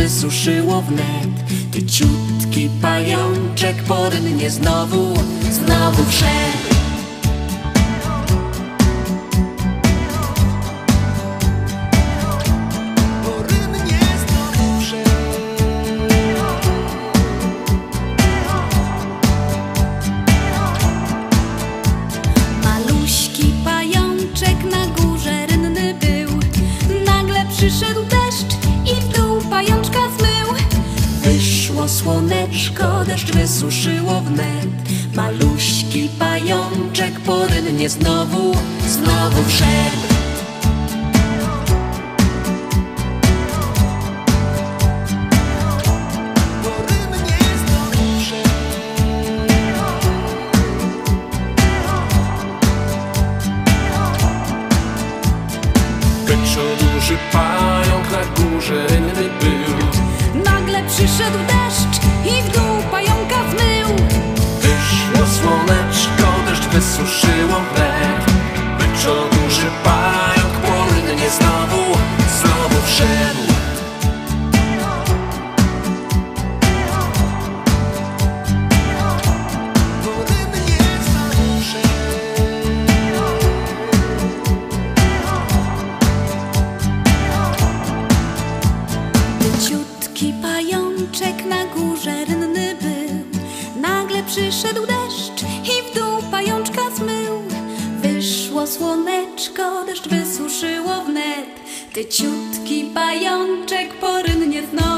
wysuszyło wnet. Tyciutki pajączek porynnie znowu wszedł. Maluśki pajączek na górze rynny był. Nagle przyszedł deszcz i w dół pajączka zmył. Wyszło słoneczko, deszcz wysuszyło wnet. Maluśki pajączek porynnie znowu wszedł. Duży pająk na górze rynny był. Nagle przyszedł deszcz i w dół pająka zmył. Wyszło słoneczko, deszcz wysuszyło wnet. Wyczuł duży pająk, porynnie znowu wszedł. Tyciutki pajączek na górze rynny był. Nagle przyszedł deszcz i w dół pajączka zmył. Wyszło słoneczko, deszcz wysuszyło wnet. Tyciutki pajączek porynnie znowu